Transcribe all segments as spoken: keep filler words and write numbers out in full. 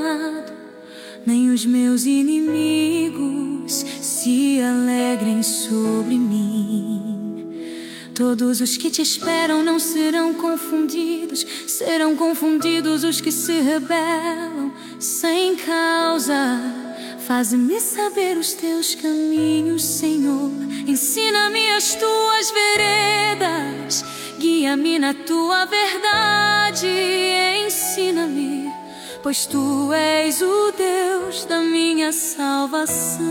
lado, nem os meus inimigos se alegrem sobre mim. Todos os que te esperam não serão confundidos, serão confundidos os que se rebelam sem causa. Faz-me saber os teus caminhos, Senhor. Ensina-me as tuas veredas, guia-me na tua verdade. Ensina-me, pois tu és o Deus da minha salvação.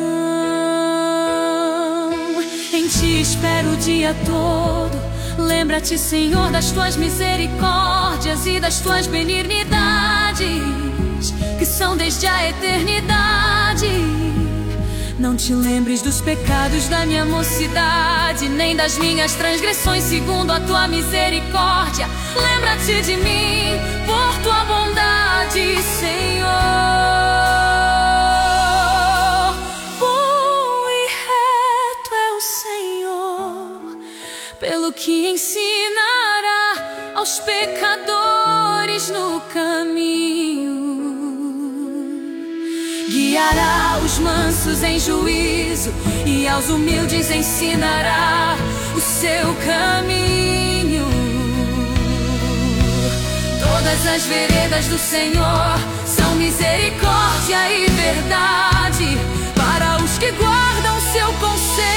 Em ti espero o dia todo. Lembra-te, Senhor, das tuas misericórdias e das tuas benignidades, que são desde a eternidade. Não te lembres dos pecados da minha mocidade, nem das minhas transgressões, segundo a tua misericórdia. Lembra-te de mim por tua bondade, Senhor. Bom e reto é o Senhor, pelo que ensinará aos pecadores no caminho. Guiará os mansos em juízo e aos humildes ensinará o seu caminho. Todas as veredas do Senhor são misericórdia e verdade.